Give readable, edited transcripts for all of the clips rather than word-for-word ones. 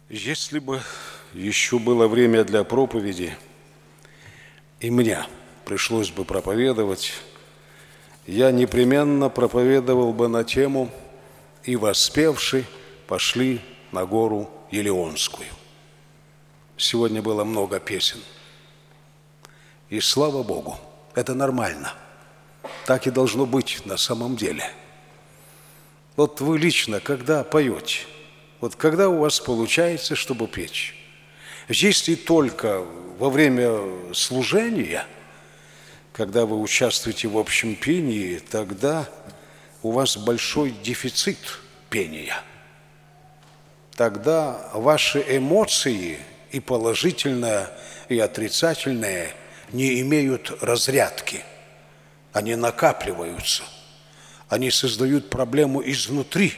Если бы еще было время для проповеди, и мне пришлось бы проповедовать, я непременно проповедовал бы на тему «И воспевши пошли на гору Елеонскую». Сегодня было много песен. И слава Богу, это нормально. Так и должно быть на самом деле. Вот вы лично, когда поете, вот когда у вас получается, чтобы петь? Если только во время служения, когда вы участвуете в общем пении, тогда у вас большой дефицит пения. Тогда ваши эмоции, и положительные, и отрицательные, не имеют разрядки. Они накапливаются. Они создают проблему изнутри.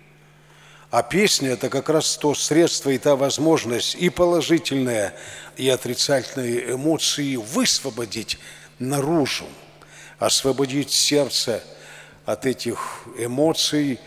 А песня – это как раз то средство и та возможность и положительные, и отрицательные эмоции высвободить наружу, освободить сердце от этих эмоций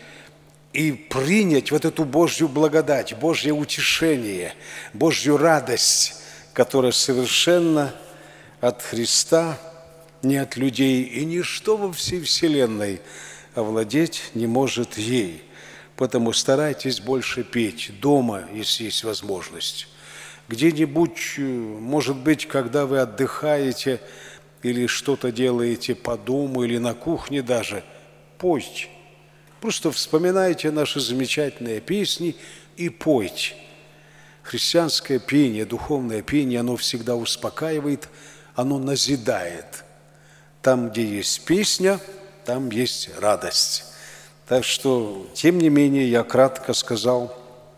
и принять вот эту Божью благодать, Божье утешение, Божью радость, которая совершенно от Христа, не от людей, и ничто во всей вселенной овладеть не может ей. Поэтому старайтесь больше петь дома, если есть возможность. Где-нибудь, может быть, когда вы отдыхаете или что-то делаете по дому или на кухне даже, пойте. Просто вспоминайте наши замечательные песни и пойте. Христианское пение, духовное пение, оно всегда успокаивает, оно назидает. Там, где есть песня, там есть радость. Так что, тем не менее, я кратко сказал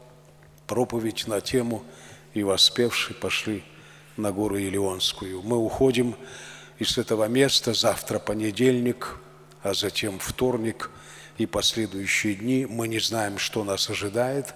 проповедь на тему «И воспевши пошли на гору Елеонскую». Мы уходим из этого места, завтра понедельник, а затем вторник и последующие дни. Мы не знаем, что нас ожидает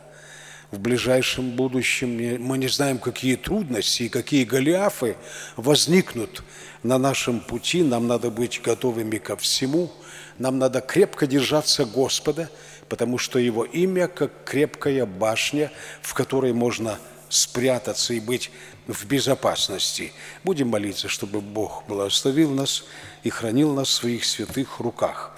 в ближайшем будущем. Мы не знаем, какие трудности и какие голиафы возникнут на нашем пути. Нам надо быть готовыми ко всему. Нам надо крепко держаться Господа, потому что Его имя, как крепкая башня, в которой можно спрятаться и быть в безопасности. Будем молиться, чтобы Бог благословил нас и хранил нас в своих святых руках.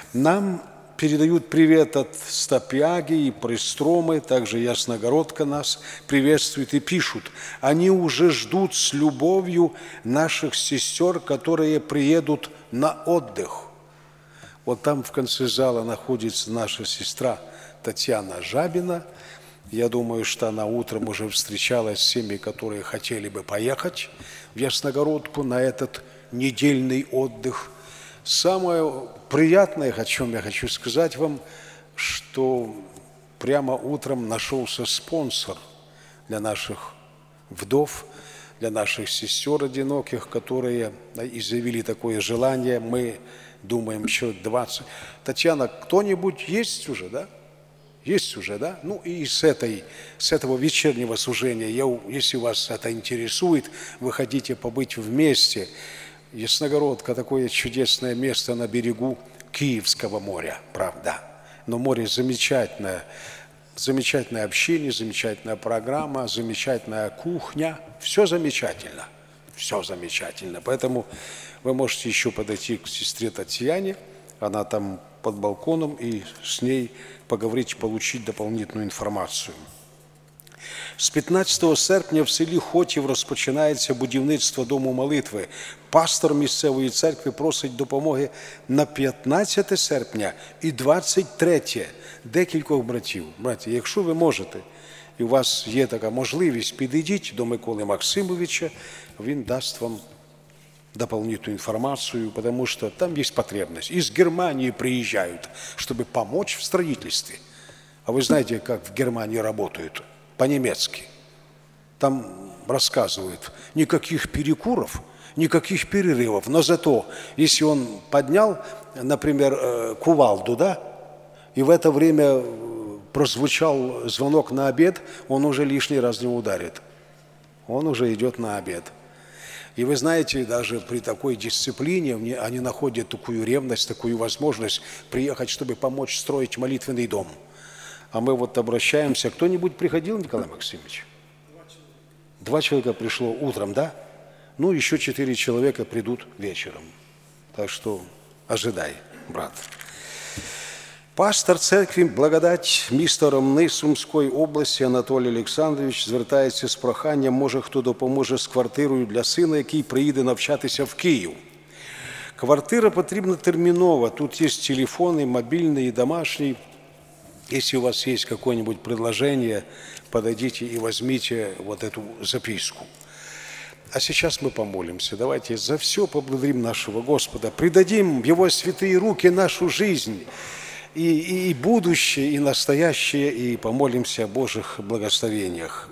Нам передают привет от Стопяги и Пристромы, также Ясногородка нас приветствует и пишут. Они уже ждут с любовью наших сестер, которые приедут на отдых. Вот там в конце зала находится наша сестра Татьяна Жабина. Я думаю, что она утром уже встречалась с теми, которые хотели бы поехать в Ясногородку на этот недельный отдых. Самое приятное, о чем я хочу сказать вам, что прямо утром нашелся спонсор для наших вдов, для наших сестер одиноких, которые изъявили такое желание. Мы думаем, человек 20. Татьяна, кто-нибудь есть уже, да? Есть уже, да? Ну и с этого вечернего служения, если вас это интересует, вы хотите побыть вместе. Ясногородка – такое чудесное место на берегу Киевского моря, правда. Но море замечательное. Замечательное общение, замечательная программа, замечательная кухня. Все замечательно. Все замечательно. Поэтому вы можете еще подойти к сестре Татьяне. Она там под балконом, и с ней поговорить, получить дополнительную інформацію. З 15 серпня в селі Хотів розпочинається будівництво дому молитви. Пастор місцевої церкви просить допомоги на 15 серпня і 23 декількох братів. Браті, якщо ви можете, і у вас є така можливість, підійдіть до Миколи Максимовича, він дасть вам дополнительную информацию, потому что там есть потребность. Из Германии приезжают, чтобы помочь в строительстве. А вы знаете, как в Германии работают? По-немецки. Там рассказывают, никаких перекуров, никаких перерывов. Но зато, если он поднял, например, кувалду, да, и в это время прозвучал звонок на обед, он уже лишний раз не ударит. Он уже идет на обед. И вы знаете, даже при такой дисциплине они находят такую ревность, такую возможность приехать, чтобы помочь строить молитвенный дом. А мы вот обращаемся. Кто-нибудь приходил, Николай Максимович? 2 человека пришло утром, да? Ну, еще 4 человека придут вечером. Так что ожидай, брат. Пастор церкви «Благодать» міста Ромни Сумської області Анатолій Олександрович звертається з проханням, може хто допоможе з квартирою для сина, який приїде навчатися в Київ. Квартира потрібна терміново. Тут є телефони, мобильный и домашний. Если у вас есть какое-нибудь предложение, подойдите и возьмите вот эту записку. А сейчас мы помолимся. Давайте за все поблагодарим нашего Господа. Предадим в Его святые руки нашу жизнь, и будущее, и настоящее, и помолимся о Божьих благословениях.